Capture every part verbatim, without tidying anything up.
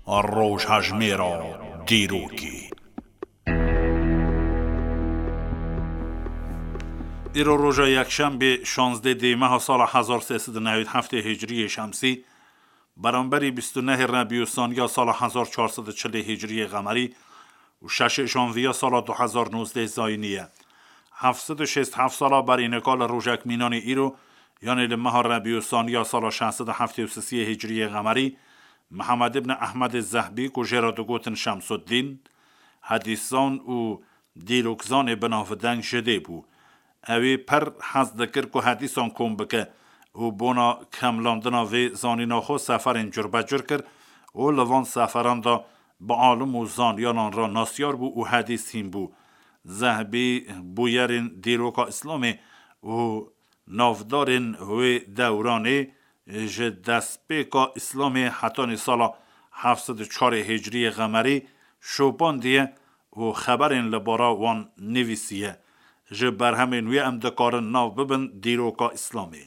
روژهژمێرە دیرۆکی ئێرە ڕۆژە یەکشەمبێ شانزدە دێمەها ساڵە هەزار سێسەد و نۆ هەفت هیجری شەمسی بەرامبەری بیست و نۆ ڕەبیع الثانی ساڵە هەزار و چوارسەد و چل هیجری قەمەری و شەش ژانڤیە ساڵە دو هەزار و نۆزدە زاینیە هەفتصد و شەست و هەفت ساڵە بەرینەکە لە ڕۆژێکمینانی ئیرۆ یانێ لە مەها ڕەبیع الثانی ساڵە شەشسەد و هەفتاد و سێ هیجری قەمەری محەممەد بن ئەحمەد زەهبی کوژێرە دەگوتن شەمسوددین حەدیثزان و دیرۆکزانێ بەناودەنگ ژەدێ بوو ئەوێ پەر حەز دەکرد و حەدیثان کۆم بکە و بۆنا کەملاندنا vê zanîna xwe seferên curbecur kir û li van seferan da bi alim û zaniyanan re nasyar bû û hedîs hîn bû. Zehbî bûyerên dîroka Îslamê û navdarên wê dewranê ji destpêka Îslamê hetanê sala hevsed û çar hicriyê qemerî şobandiye û xeberên li bara wan nivîsiye. Ji berhemên wê em dikarin nav bibin dîroka Îslamê.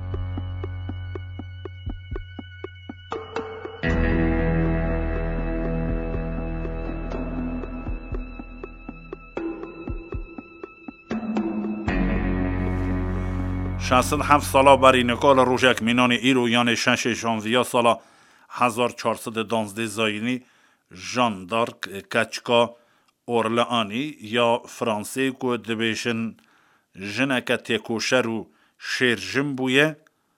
شەصد و هەفت ساڵا بەرینەکە لە ڕۆژێکمینانی ئیرۆ یانێ شەش ژانڤیە ساڵە هەزار و چوارسەد و دانزدە زاینی ژان دارک کەچکا ئۆرلەئانی یا فرانسێ ku dibêjin jineke têkoşer û şêrjin bûye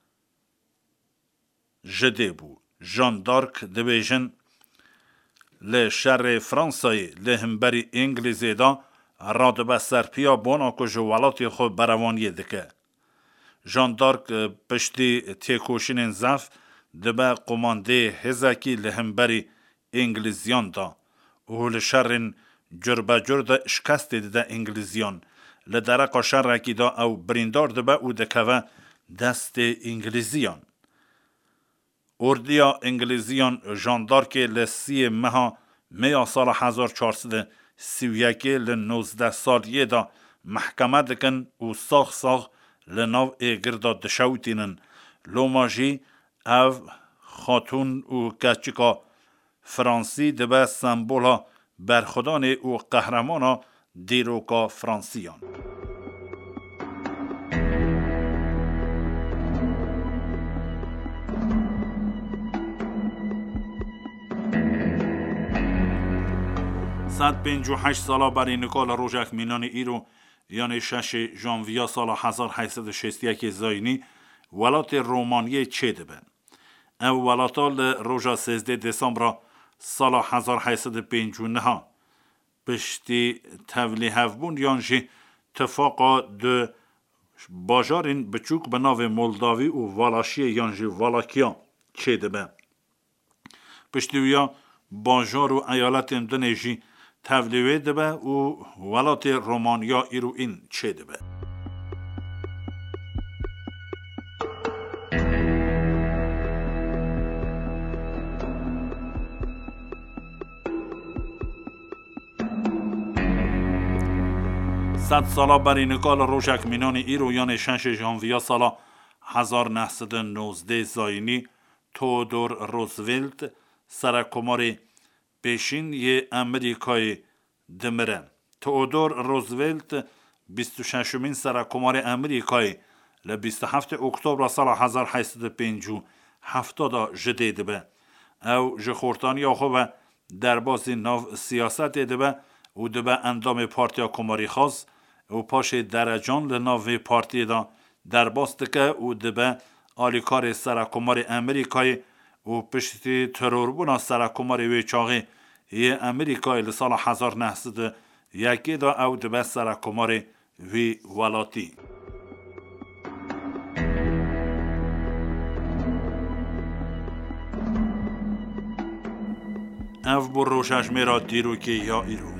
jidê bû. Jean d'Arc dibêjin li şerê Fransayê li hemberî Englîzê da radibe serpiya bona ku ji welatê xwe berevaniyê dike. Jean d'Arc piştî têkoşînên zef dibe qomandê hêzekî li hemberî Englîziyan da û li şerên curbecur de şikestê dide Englîziyan. Li dereqa şerekî da ew birîndar dibe û dikeve destê Englîziyan. Ordiya Englîziyan Jean d'Arcê li siyê meha mêya sala hezar çarsid û sî û yekê li nôzdeh saliyê da mehkeme dikin û sax sax li nav êgir da dişewitînin. Loma jî ev xatûn û keçika Fransî dibe sembola berxwedanê û qehremana dîroka Fransîyan. سەد و پێنج و هەشت ساڵا بەرینەکە لە ڕۆژێکمینانی ئیرۆ یانێ شەش ژانڤیە ساڵە هەزار حەیسەد و شەست و یەکێ زاینی welatê Romaniyê çê dibe. Ev welata li roja sêzdeh Dêsembra sala hezar heyset û pênc û neh piştî tevlîhevbûn yan jî tifaqa du bajarên biçûk bi navê Moldavî û Valaşiyê yan jî Valakiya çê dibe. Piştî wîya bajar û eyaletên dinê jî tevlî wê dibe û welatê Romaniya îrûîn çê dibe. سەد ساڵا بەرینەکە لە ڕۆژێکمینانی ئیرۆ یانێ شەش ژانڤیە ساڵە هەزار و نەحسەد و نۆزدە زاینی تۆدۆر ڕۆزڤێلت سەرۆکۆمارê pêşîn yê Amerîkayê dimire. Teodor Roosevelt bîst û şeşemîn serokkomarê Amerîkayê li bîst û heftê Oktobra sala hezar heyset û pênc û hefta da jidê dibe. Ew ji xortaniya xwe ve derbasî nav siyasetê dibe û dibe endamê Partiya Komarî Xas û paşê derecan li nav vê partiyê da derbas dike û dibe alîkarê serokkomarê Amerîkayê û piştî terôrbûna serokkomarê wê çaxê yê Amerîkayê li sala hezar nehsed û yekê da ew dibe serokkomarê wê welatî. Ev bû rojhejmêra dîrokê ya îrû.